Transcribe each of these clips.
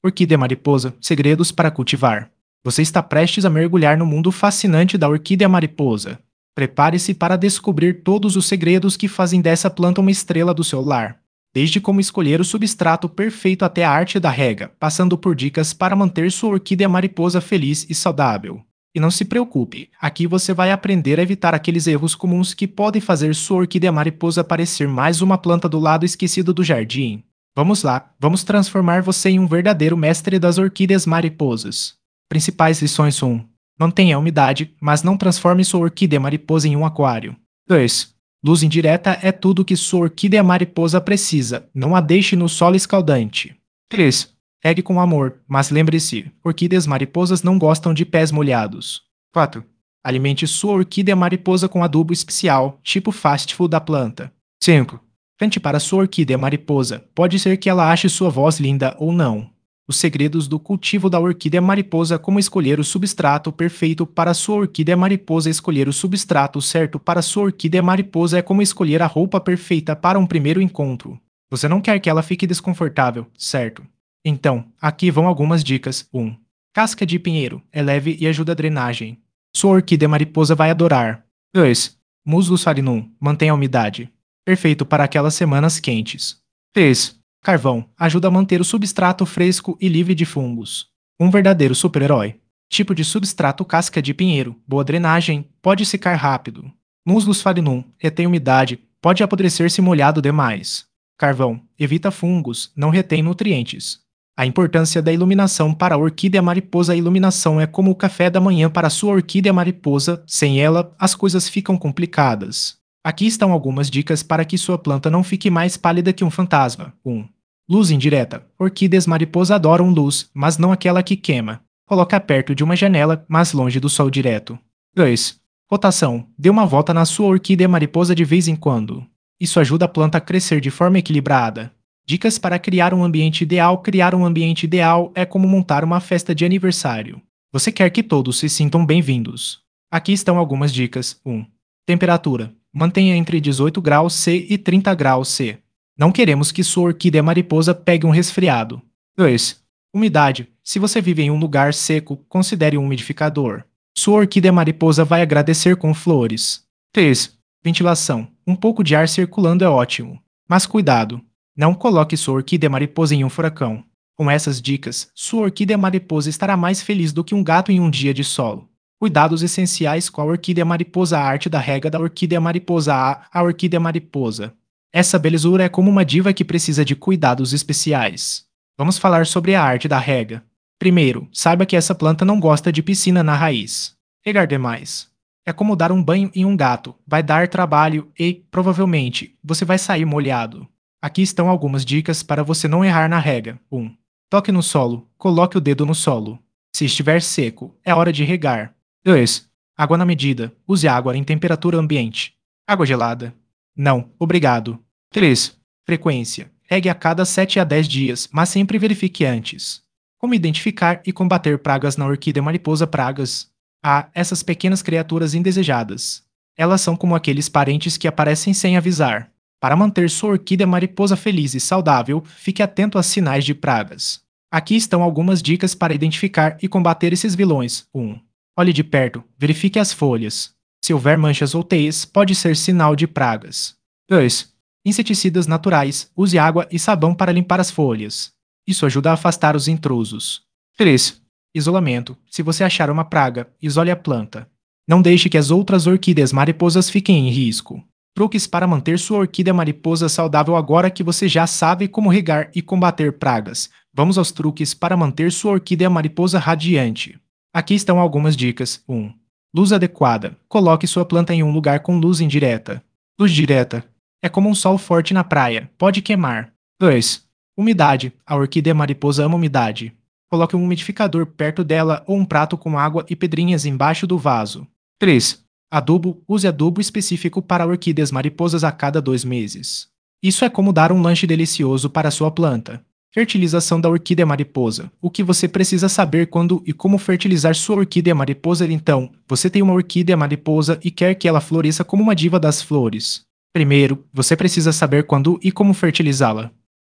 Orquídea mariposa, segredos para cultivar. Você está prestes a mergulhar no mundo fascinante da orquídea mariposa. Prepare-se para descobrir todos os segredos que fazem dessa planta uma estrela do seu lar. Desde como escolher o substrato perfeito até a arte da rega, passando por dicas para manter sua orquídea mariposa feliz e saudável. E não se preocupe, aqui você vai aprender a evitar aqueles erros comuns que podem fazer sua orquídea mariposa parecer mais uma planta do lado esquecido do jardim. Vamos lá, vamos transformar você em um verdadeiro mestre das orquídeas mariposas. Principais lições 1. Mantenha a umidade, mas não transforme sua orquídea mariposa em um aquário. 2. Luz indireta é tudo que sua orquídea mariposa precisa, não a deixe no solo escaldante. 3. Regue com amor, mas lembre-se, orquídeas mariposas não gostam de pés molhados. 4. Alimente sua orquídea mariposa com adubo especial, tipo fast food da planta. 5. Cante para sua orquídea mariposa, pode ser que ela ache sua voz linda ou não. Os segredos do cultivo da orquídea mariposa, como escolher o substrato perfeito para sua orquídea mariposa. Escolher o substrato certo para sua orquídea mariposa é como escolher a roupa perfeita para um primeiro encontro. Você não quer que ela fique desconfortável, certo? Então, aqui vão algumas dicas. 1. Casca de pinheiro, é leve e ajuda a drenagem. Sua orquídea mariposa vai adorar. 2. Musgo farinum, mantém a umidade. Perfeito para aquelas semanas quentes. 3. Carvão, ajuda a manter o substrato fresco e livre de fungos. Um verdadeiro super-herói. Tipo de substrato casca de pinheiro, boa drenagem, pode secar rápido. Musgos farinum, retém umidade, pode apodrecer se molhado demais. Carvão, evita fungos, não retém nutrientes. A importância da iluminação para a orquídea mariposa. A iluminação é como o café da manhã para a sua orquídea mariposa, sem ela, as coisas ficam complicadas. Aqui estão algumas dicas para que sua planta não fique mais pálida que um fantasma. 1. Luz indireta. Orquídeas mariposa adoram luz, mas não aquela que queima. Coloque perto de uma janela, mas longe do sol direto. 2. Rotação. Dê uma volta na sua orquídea mariposa de vez em quando. Isso ajuda a planta a crescer de forma equilibrada. Dicas para criar um ambiente ideal. Criar um ambiente ideal é como montar uma festa de aniversário. Você quer que todos se sintam bem-vindos. Aqui estão algumas dicas. 1. Temperatura. Mantenha entre 18 graus C e 30 graus C. Não queremos que sua orquídea mariposa pegue um resfriado. 2. Umidade. Se você vive em um lugar seco, considere um umidificador. Sua orquídea mariposa vai agradecer com flores. 3. Ventilação. Um pouco de ar circulando é ótimo. Mas cuidado, não coloque sua orquídea mariposa em um furacão. Com essas dicas, sua orquídea mariposa estará mais feliz do que um gato em um dia de sol. Cuidados essenciais com a orquídea mariposa. A arte da rega da orquídea mariposa. A orquídea mariposa. Essa belezura é como uma diva que precisa de cuidados especiais. Vamos falar sobre a arte da rega. Primeiro, saiba que essa planta não gosta de piscina na raiz. Regar demais. É como dar um banho em um gato. Vai dar trabalho e, provavelmente, você vai sair molhado. Aqui estão algumas dicas para você não errar na rega. 1. Toque no solo. Coloque o dedo no solo. Se estiver seco, é hora de regar. 2. Água na medida. Use água em temperatura ambiente. Água gelada? Não, obrigado. 3. Frequência. Regue a cada 7 a 10 dias, mas sempre verifique antes. Como identificar e combater pragas na orquídea mariposa? Pragas. Essas pequenas criaturas indesejadas. Elas são como aqueles parentes que aparecem sem avisar. Para manter sua orquídea mariposa feliz e saudável, fique atento a sinais de pragas. Aqui estão algumas dicas para identificar e combater esses vilões. 1. Olhe de perto, verifique as folhas. Se houver manchas ou teias, pode ser sinal de pragas. 2. Inseticidas naturais. Use água e sabão para limpar as folhas. Isso ajuda a afastar os intrusos. 3. Isolamento. Se você achar uma praga, isole a planta. Não deixe que as outras orquídeas mariposas fiquem em risco. Truques para manter sua orquídea mariposa saudável. Agora que você já sabe como regar e combater pragas, vamos aos truques para manter sua orquídea mariposa radiante. Aqui estão algumas dicas. 1. Luz adequada. Coloque sua planta em um lugar com luz indireta. Luz direta. É como um sol forte na praia. Pode queimar. 2. Umidade. A orquídea mariposa ama umidade. Coloque um umidificador perto dela ou um prato com água e pedrinhas embaixo do vaso. 3. Adubo. Use adubo específico para orquídeas mariposas a cada 2 meses. Isso é como dar um lanche delicioso para sua planta. Fertilização da orquídea mariposa. O que você precisa saber quando e como fertilizar sua orquídea mariposa? Então, você tem uma orquídea mariposa e quer que ela floresça como uma diva das flores. Primeiro, você precisa saber quando e como fertilizá-la.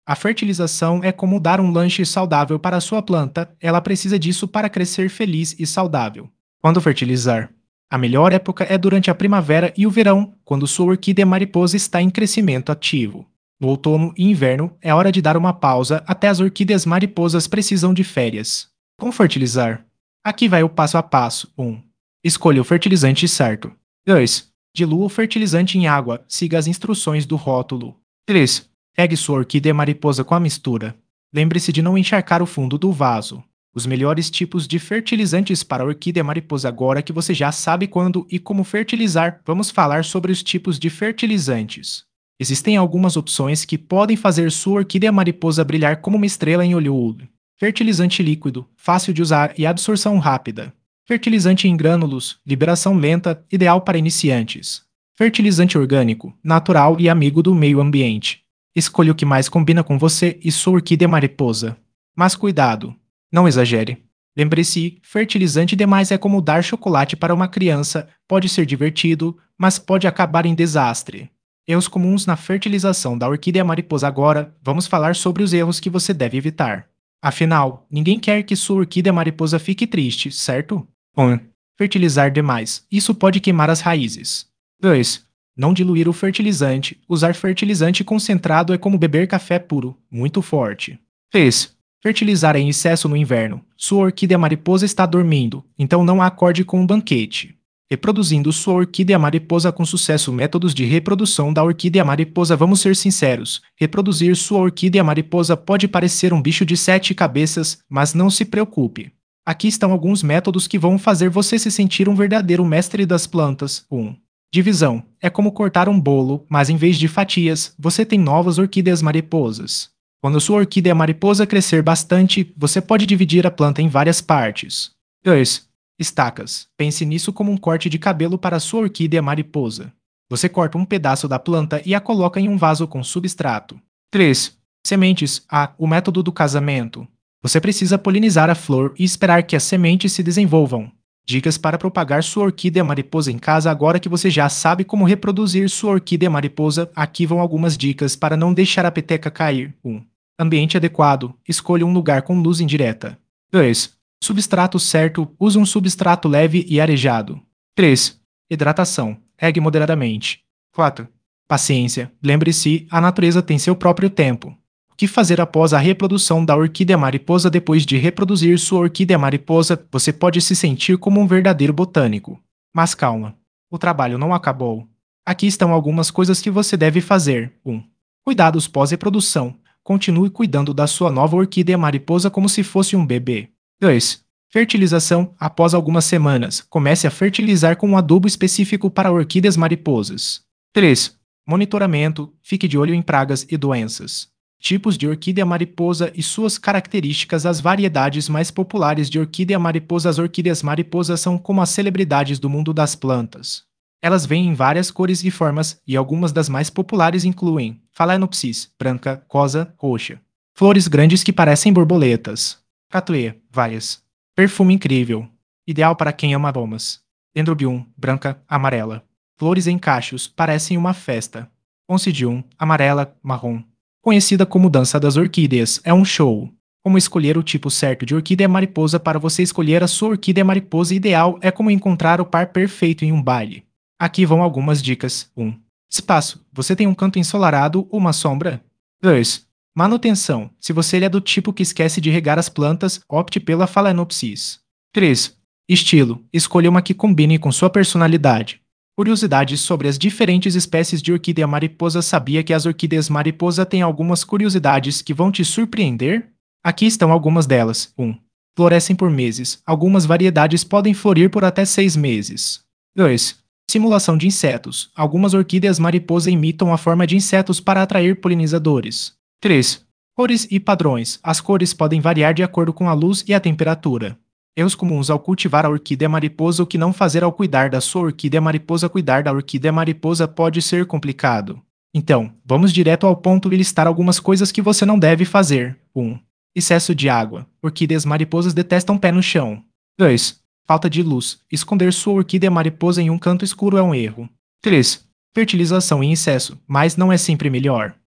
A fertilização é como dar um lanche saudável para a sua planta, ela precisa disso para crescer feliz e saudável. Quando fertilizar? A melhor época é durante a primavera e o verão, quando sua orquídea mariposa está em crescimento ativo. No outono e inverno, é hora de dar uma pausa, até as orquídeas mariposas precisam de férias. Como fertilizar? Aqui vai o passo a passo. 1. Escolha o fertilizante certo. 2. Dilua o fertilizante em água, siga as instruções do rótulo. 3. Regue sua orquídea mariposa com a mistura. Lembre-se de não encharcar o fundo do vaso. Os melhores tipos de fertilizantes para a orquídea mariposa. Agora que você já sabe quando e como fertilizar, vamos falar sobre os tipos de fertilizantes. Existem algumas opções que podem fazer sua orquídea mariposa brilhar como uma estrela em Hollywood. Fertilizante líquido, fácil de usar e absorção rápida. Fertilizante em grânulos, liberação lenta, ideal para iniciantes. Fertilizante orgânico, natural e amigo do meio ambiente. Escolha o que mais combina com você e sua orquídea mariposa. Mas cuidado, não exagere. Lembre-se, fertilizante demais é como dar chocolate para uma criança, pode ser divertido, mas pode acabar em desastre. Erros comuns na fertilização da orquídea mariposa. Agora, vamos falar sobre os erros que você deve evitar. Afinal, ninguém quer que sua orquídea mariposa fique triste, certo? 1. Fertilizar demais. Isso pode queimar as raízes. 2. Não diluir o fertilizante. Usar fertilizante concentrado é como beber café puro, muito forte. 3. Fertilizar em excesso no inverno. Sua orquídea mariposa está dormindo, então não a acorde com um banquete. Reproduzindo sua orquídea mariposa com sucesso. Métodos de reprodução da orquídea mariposa. Vamos ser sinceros, reproduzir sua orquídea mariposa pode parecer um bicho de 7 cabeças, mas não se preocupe. Aqui estão alguns métodos que vão fazer você se sentir um verdadeiro mestre das plantas. 1. Divisão. É como cortar um bolo, mas em vez de fatias, você tem novas orquídeas mariposas. Quando sua orquídea mariposa crescer bastante, você pode dividir a planta em várias partes. 2. Estacas. Pense nisso como um corte de cabelo para sua orquídea mariposa. Você corta um pedaço da planta e a coloca em um vaso com substrato. 3. Sementes. O método do casamento. Você precisa polinizar a flor e esperar que as sementes se desenvolvam. Dicas para propagar sua orquídea mariposa em casa. Agora que você já sabe como reproduzir sua orquídea mariposa, aqui vão algumas dicas para não deixar a peteca cair. 1. Ambiente adequado. Escolha um lugar com luz indireta. 2. Substrato certo. Use um substrato leve e arejado. 3. Hidratação. Regue moderadamente. 4. Paciência. Lembre-se, a natureza tem seu próprio tempo. O que fazer após a reprodução da orquídea mariposa? Depois de reproduzir sua orquídea mariposa, você pode se sentir como um verdadeiro botânico. Mas calma, o trabalho não acabou. Aqui estão algumas coisas que você deve fazer. 1. Cuidados pós-reprodução. Continue cuidando da sua nova orquídea mariposa como se fosse um bebê. 2. Fertilização. Após algumas semanas, comece a fertilizar com um adubo específico para orquídeas mariposas. 3. Monitoramento. Fique de olho em pragas e doenças. Tipos de orquídea mariposa e suas características. As variedades mais populares de orquídea mariposa. As orquídeas mariposas são como as celebridades do mundo das plantas. Elas vêm em várias cores e formas, e algumas das mais populares incluem Phalaenopsis, branca, rosa, roxa. Flores grandes que parecem borboletas. Cattleya, várias. Perfume incrível. Ideal para quem ama aromas. Dendrobium, branca, amarela. Flores em cachos, parecem uma festa. Oncidium, amarela, marrom. Conhecida como dança das orquídeas, é um show. Como escolher o tipo certo de orquídea mariposa? Para você escolher a sua orquídea mariposa ideal é como encontrar o par perfeito em um baile. Aqui vão algumas dicas. 1. Espaço. Você tem um canto ensolarado ou uma sombra? 2. Manutenção. Se você é do tipo que esquece de regar as plantas, opte pela Phalaenopsis. 3. Estilo. Escolha uma que combine com sua personalidade. Curiosidades sobre as diferentes espécies de orquídea mariposa. Sabia que as orquídeas mariposa têm algumas curiosidades que vão te surpreender? Aqui estão algumas delas. 1. Florescem por meses. Algumas variedades podem florir por até 6 meses. 2. Simulação de insetos. Algumas orquídeas mariposa imitam a forma de insetos para atrair polinizadores. 3. Cores e padrões. As cores podem variar de acordo com a luz e a temperatura. Erros comuns ao cultivar a orquídea mariposa. O que não fazer ao cuidar da sua orquídea mariposa? Cuidar da orquídea mariposa pode ser complicado. Então, vamos direto ao ponto e listar algumas coisas que você não deve fazer. 1. Excesso de água. Orquídeas mariposas detestam pé no chão. 2. Falta de luz. Esconder sua orquídea mariposa em um canto escuro é um erro. 3. Fertilização em excesso, mas não é sempre melhor.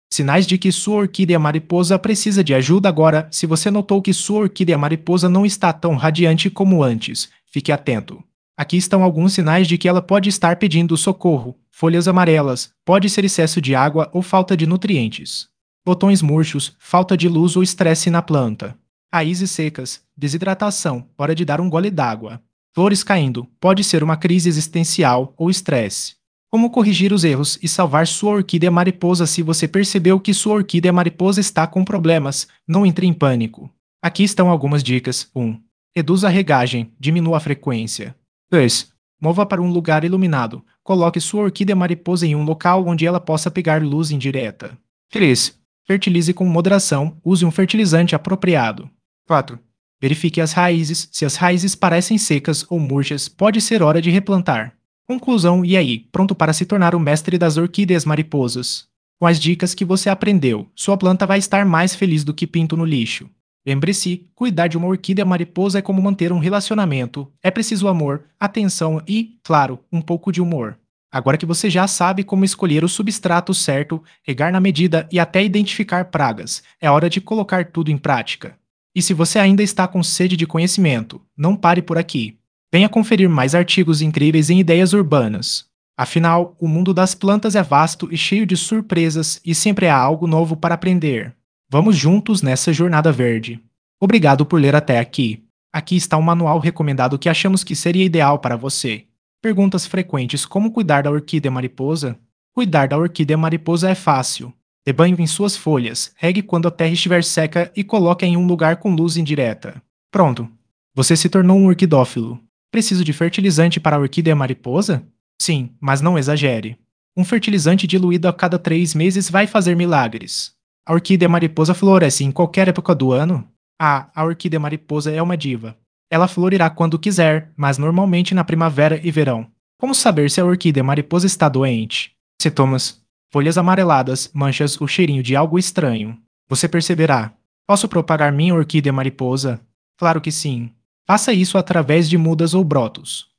Sinais de que sua orquídea mariposa precisa de ajuda agora. Se você notou que sua orquídea mariposa não está tão radiante como antes, fique atento. Aqui estão alguns sinais de que ela pode estar pedindo socorro. Folhas amarelas, pode ser excesso de água ou falta de nutrientes. Botões murchos, falta de luz ou estresse na planta. Raízes secas, desidratação, hora de dar um gole d'água. Flores caindo, pode ser uma crise existencial ou estresse. Como corrigir os erros e salvar sua orquídea mariposa? Se você percebeu que sua orquídea mariposa está com problemas, não entre em pânico. Aqui estão algumas dicas. 1. Reduza a regagem, diminua a frequência. 2. Mova para um lugar iluminado. Coloque sua orquídea mariposa em um local onde ela possa pegar luz indireta. 3. Fertilize com moderação, use um fertilizante apropriado. 4. Verifique as raízes. Se as raízes parecem secas ou murchas, pode ser hora de replantar. Conclusão: e aí, pronto para se tornar o mestre das orquídeas mariposas? Com as dicas que você aprendeu, sua planta vai estar mais feliz do que pinto no lixo. Lembre-se, cuidar de uma orquídea mariposa é como manter um relacionamento. É preciso amor, atenção e, claro, um pouco de humor. Agora que você já sabe como escolher o substrato certo, regar na medida e até identificar pragas, é hora de colocar tudo em prática. E se você ainda está com sede de conhecimento, não pare por aqui. Venha conferir mais artigos incríveis em ideias urbanas. Afinal, o mundo das plantas é vasto e cheio de surpresas e sempre há algo novo para aprender. Vamos juntos nessa jornada verde. Obrigado por ler até aqui. Aqui está um manual recomendado que achamos que seria ideal para você. Perguntas frequentes: como cuidar da orquídea mariposa? Cuidar da orquídea mariposa é fácil. Dê banho em suas folhas, regue quando a terra estiver seca e coloque em um lugar com luz indireta. Pronto! Você se tornou um orquidófilo. Preciso de fertilizante para a orquídea mariposa? Sim, mas não exagere. Um fertilizante diluído a cada 3 meses vai fazer milagres. A orquídea mariposa floresce em qualquer época do ano? Ah, a orquídea mariposa é uma diva. Ela florirá quando quiser, mas normalmente na primavera e verão. Como saber se a orquídea mariposa está doente? Sintomas: folhas amareladas, manchas, o cheirinho de algo estranho. Você perceberá. Posso propagar minha orquídea mariposa? Claro que sim. Faça isso através de mudas ou brotos.